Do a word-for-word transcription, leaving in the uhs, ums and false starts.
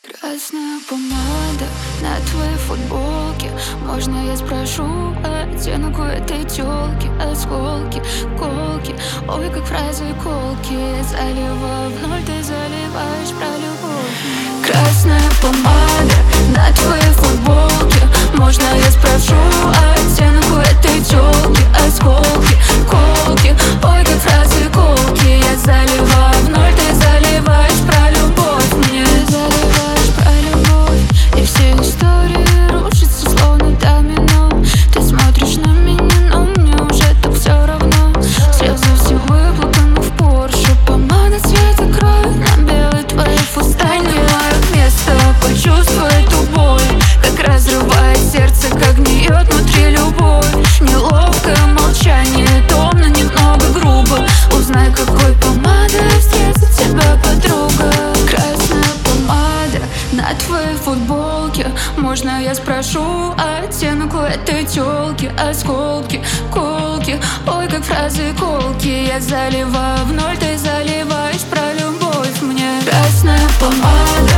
Красная помада на твоей футболке. Можно я спрошу оттенок у этой тёлки? Осколки, колки, ой, как фразы колки. Залива в ноль, ты заливаешь про любовь. Красная помада на твоей футболке. Можно я спрошу оттенок у этой тёлки? Осколки, колки, ой, как фразы колки. Я заливаю в ноль, ты заливаешь про любовь мне. Заливаешь про любовь, и все истории рушатся словно домино. Ты смотришь на меня, но мне уже так все равно. Слезы все выплаканы в Порше. Помада цвета крови на белой твоей футболке. Занимают место, почувствуй эту боль, как разрывает сердце, как гниет внутри любовь. Неловкое молчание, томно, немного грубо. Узнай, какой помадой встретит тебя подруга. Красная помада на твоей футболке. Можно я спрошу оттенок у этой тёлки? Осколки, колки, ой, как фразы колки. Я заливаю в ноль, ты заливаешь про любовь мне. Красная помада